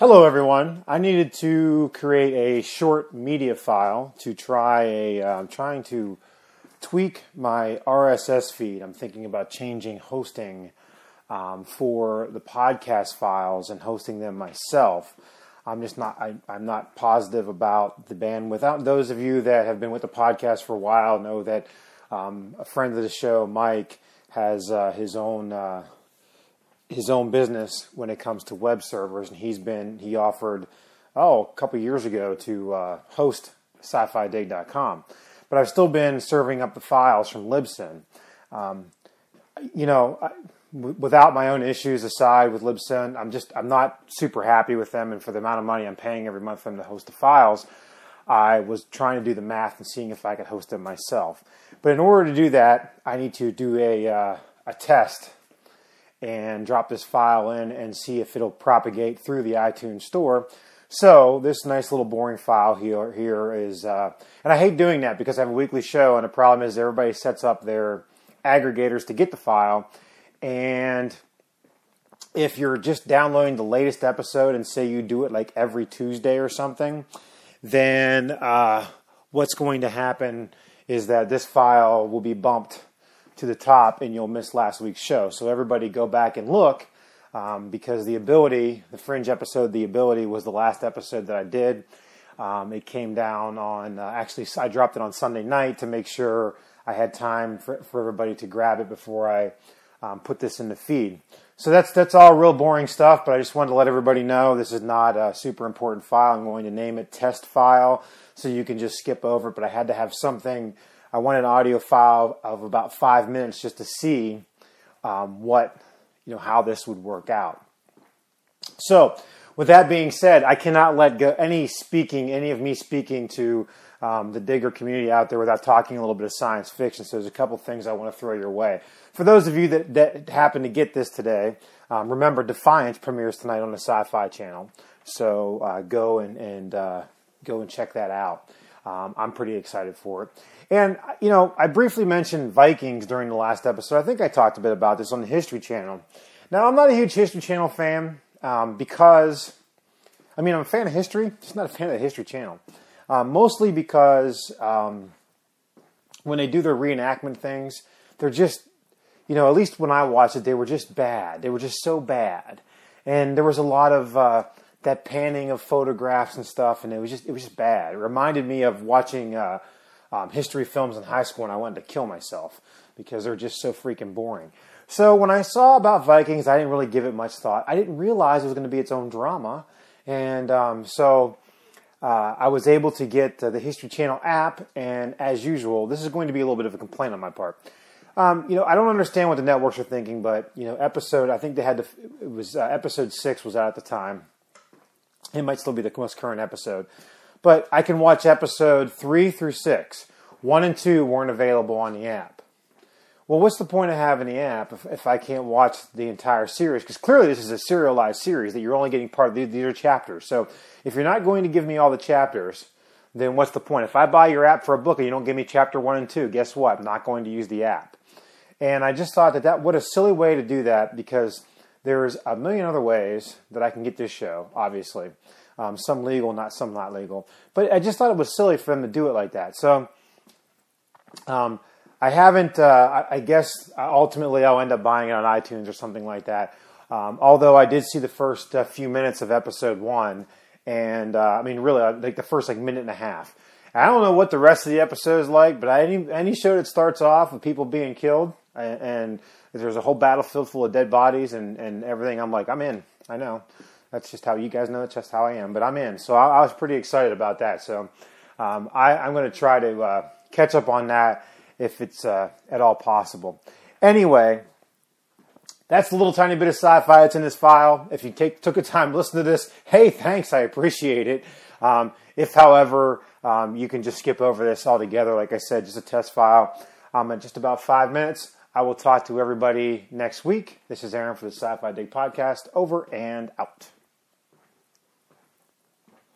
Hello, everyone. I needed to create a short media file to I'm trying to tweak my RSS feed. I'm thinking about changing hosting for the podcast files and hosting them myself. I'm not positive about the bandwidth. Those of you that have been with the podcast for a while know that a friend of the show, Mike, has his own business when it comes to web servers, and he offered a couple years ago to host SciFiDig.com, but I've still been serving up the files from Libsyn. Without my own issues aside with Libsyn, I'm not super happy with them, and for the amount of money I'm paying every month for them to host the files, I was trying to do the math and seeing if I could host them myself. But in order to do that, I need to do a test and drop this file in and see if it'll propagate through the iTunes store. So this nice little boring file here is, and I hate doing that because I have a weekly show, and the problem is everybody sets up their aggregators to get the file, and if you're just downloading the latest episode and say you do it like every Tuesday or something, then what's going to happen is that this file will be bumped to the top and you'll miss last week's show. So everybody go back and look because the Fringe episode, The Ability, was the last episode that I did. It came down on, I dropped it on Sunday night to make sure I had time for everybody to grab it before I put this in the feed. So that's all real boring stuff, but I just wanted to let everybody know this is not a super important file. I'm going to name it test file so you can just skip over it, but I had to have something. I wanted an audio file of about 5 minutes just to see how this would work out. So, with that being said, I cannot let go any of me speaking to the Digger community out there without talking a little bit of science fiction. So there's a couple things I want to throw your way. For those of you that happen to get this today, remember Defiance premieres tonight on the Sci-Fi Channel. So go and check that out. I'm pretty excited for it. And, I briefly mentioned Vikings during the last episode. I think I talked a bit about this on the History Channel. Now, I'm not a huge History Channel fan because, I'm a fan of history, just not a fan of the History Channel. Mostly because when they do their reenactment things, they're just, at least when I watched it, they were just bad. They were just so bad. And there was a lot of that panning of photographs and stuff, and it was just bad. It reminded me of watching history films in high school, and I wanted to kill myself because they're just so freaking boring. So when I saw about Vikings, I didn't really give it much thought. I didn't realize it was going to be its own drama, and so I was able to get the History Channel app, and as usual, this is going to be a little bit of a complaint on my part. I don't understand what the networks are thinking, but episode 6 was out at the time. It might still be the most current episode. But I can watch episode 3 through 6. 1 and 2 weren't available on the app. Well, what's the point of having the app if I can't watch the entire series? Because clearly this is a serialized series that you're only getting part of the other chapters. So if you're not going to give me all the chapters, then what's the point? If I buy your app for a book and you don't give me chapter 1 and 2, guess what? I'm not going to use the app. And I just thought that what a silly way to do that, because there's a million other ways that I can get this show, obviously. Some legal, some not legal. But I just thought it was silly for them to do it like that. So I haven't, I guess ultimately I'll end up buying it on iTunes or something like that. Although I did see the first few minutes of episode 1. And really, like the first minute and a half. I don't know what the rest of the episode is like, but any show that starts off with people being killed and there's a whole battlefield full of dead bodies and everything, I'm like, I'm in. I know. That's just how you guys know. That's just how I am. But I'm in. So I was pretty excited about that. So I'm going to try to catch up on that if it's at all possible. Anyway, that's the little tiny bit of sci-fi that's in this file. If you took the time to listen to this, hey, thanks. I appreciate it. If, however, you can just skip over this altogether, like I said, just a test file. In just about 5 minutes, I will talk to everybody next week. This is Aaron for the Sci-Fi Dig Podcast. Over and out.